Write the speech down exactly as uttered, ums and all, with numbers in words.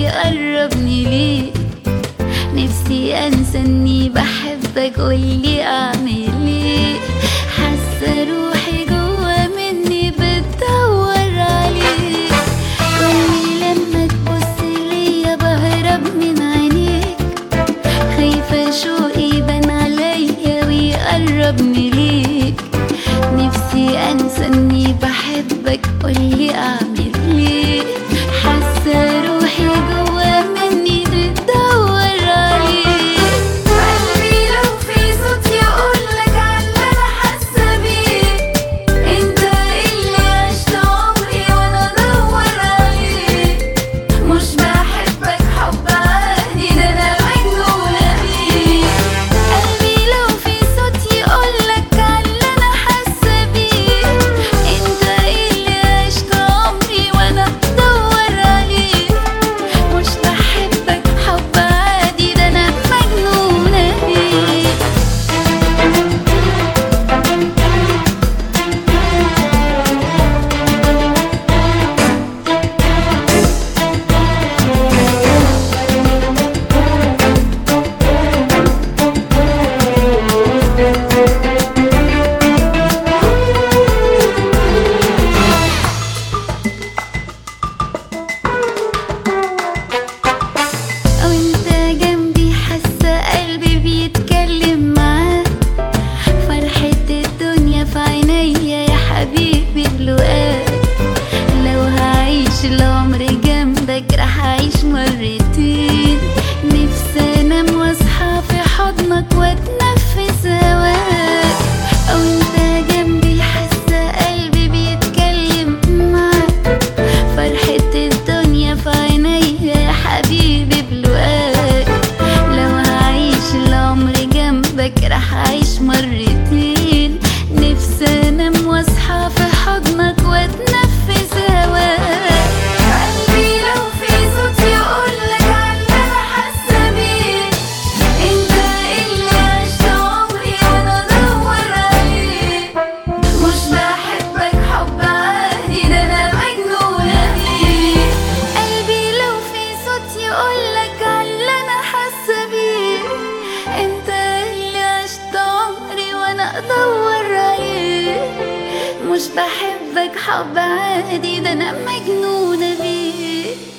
ويقربني ليك. نفسي انسى اني بحبك، قولي اعمل ايه. حاسه روحي جوا مني بتدور عليك. قولي لما تبص ليا بهرب من عينيك. خايفه شوقي يبان عليا ويقربني ليك. نفسي انسى اني بحبك، قولي اعمل ايه. حاسه روحي جوا مني بتدور عليك. قلبي لو في صوت يقولك على اللي انا حاسه بيه. انت اللي عشت عمري وانا ادور عليك. مش بحبك حب عادي، ده انا مجنونه بيك. قلبي لو في صوت يقولك على اللي انا حاسه بيه. انت اللي عشت عمري وانا ادور عليك. مش بحبك حب عادي، ده انا مجنونه بيك. وانت جنبي حاسه قلبي بيتكلم معاك. فرحة الدنيا في عينيا يا حبيبي بلقاك. لو هعيش العمر جنبك راح اعيش مرتين. نفسي انام واصحى في حضنك واتنفس هواك. وانت جنبي حاسه قلبي بيتكلم معاك. فرحة الدنيا في عينيا يا حبيبي بلقاك. لو هعيش العمر جنبك راح اعيش مرتين. نفسي انام واصحى في حضنك واتنفس هواك. قلبي لو في صوت يقولك على اللي انا حاسه بيه. انت اللي عشت عمري وانا ادور عليك. مش بحبك حب عادي، ده انا مجنونه بيك. قلبي لو في صوت يقولك على اللي انا حاسه بيه. انت اللي عشت عمري وانا ادور عليك. مش بحبك حب عادي، ده انا مجنونه بيك.